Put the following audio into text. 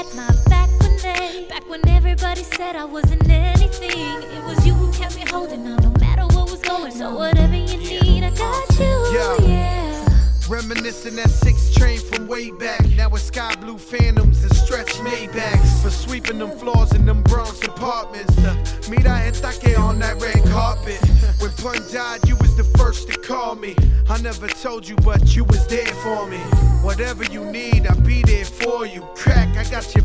Back when everybody said I wasn't anything, it was you who kept me holding on no matter what was going on. So whatever you need, I got you, yeah. Reminiscing that 6 train from way back. Now it's sky blue phantoms and stretch Maybachs. For sweeping them floors in them Bronx apartments. To meet I Taque on that red carpet. When Pun died, you was the first to call me. I never told you, but you was there for me. Whatever you need, I'll be there for you. Crack, I got your